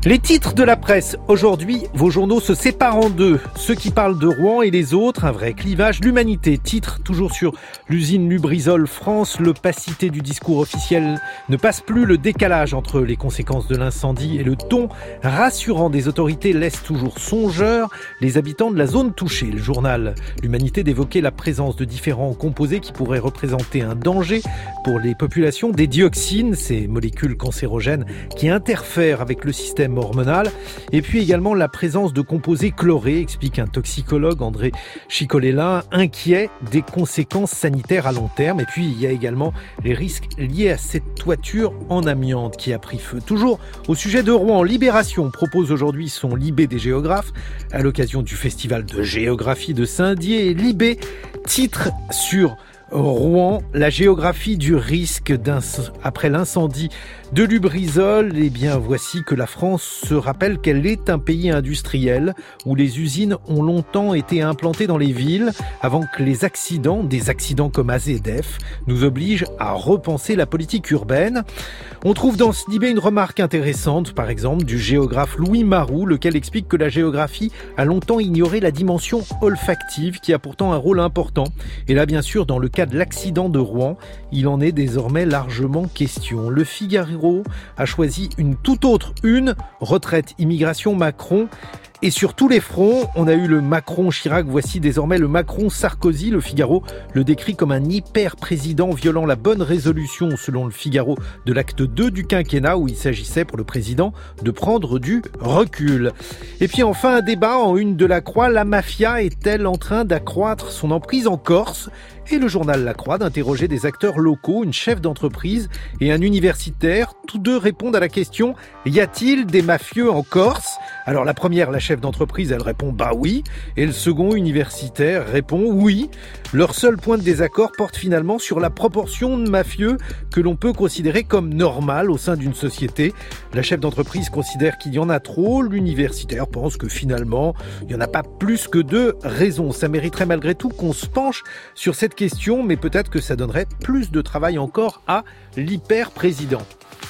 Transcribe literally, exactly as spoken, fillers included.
Les titres de la presse. Aujourd'hui, vos journaux se séparent en deux. Ceux qui parlent de Rouen et les autres, un vrai clivage. L'Humanité, titre toujours sur l'usine Lubrizol France. L'opacité du discours officiel ne passe plus. Le décalage entre les conséquences de l'incendie et le ton rassurant des autorités laisse toujours songeur les habitants de la zone touchée. Le journal L'Humanité d'évoquer la présence de différents composés qui pourraient représenter un danger pour les populations. Des dioxines, ces molécules cancérogènes qui interfèrent avec le système hormonal, et puis également la présence de composés chlorés, explique un toxicologue, André Chicolella, inquiet des conséquences sanitaires à long terme. Et puis il y a également les risques liés à cette toiture en amiante qui a pris feu. Toujours au sujet de Rouen, Libération propose aujourd'hui son Libé des géographes à l'occasion du festival de géographie de Saint-Dié. Et Libé titre sur Rouen, la géographie du risque après l'incendie de Lubrizol. Eh bien, voici que la France se rappelle qu'elle est un pays industriel où les usines ont longtemps été implantées dans les villes avant que les accidents, des accidents comme A Z F, nous obligent à repenser la politique urbaine. On trouve dans ce Libé une remarque intéressante, par exemple, du géographe Louis Maroux, lequel explique que la géographie a longtemps ignoré la dimension olfactive qui a pourtant un rôle important. Et là, bien sûr, dans le cas de l'accident de Rouen, il en est désormais largement question. Le Figaro a choisi une toute autre une, retraite, immigration, Macron. Et sur tous les fronts, on a eu le Macron-Chirac, voici désormais le Macron-Sarkozy. Le Figaro le décrit comme un hyper-président violant la bonne résolution, selon le Figaro, de l'acte deux du quinquennat, où il s'agissait pour le président de prendre du recul. Et puis enfin, un débat en une de la Croix, la mafia est-elle en train d'accroître son emprise en Corse ? Et le journal La Croix d'interroger des acteurs locaux, une chef d'entreprise et un universitaire. Tous deux répondent à la question « Y a-t-il des mafieux en Corse ?» Alors la première, la chef d'entreprise, elle répond « bah oui ». Et le second, universitaire, répond « oui ». Leur seul point de désaccord porte finalement sur la proportion de mafieux que l'on peut considérer comme normale au sein d'une société. La chef d'entreprise considère qu'il y en a trop. L'universitaire pense que finalement, il n'y en a pas plus que deux raisons. Ça mériterait malgré tout qu'on se penche sur cette question, mais peut-être que ça donnerait plus de travail encore à l'hyper-président.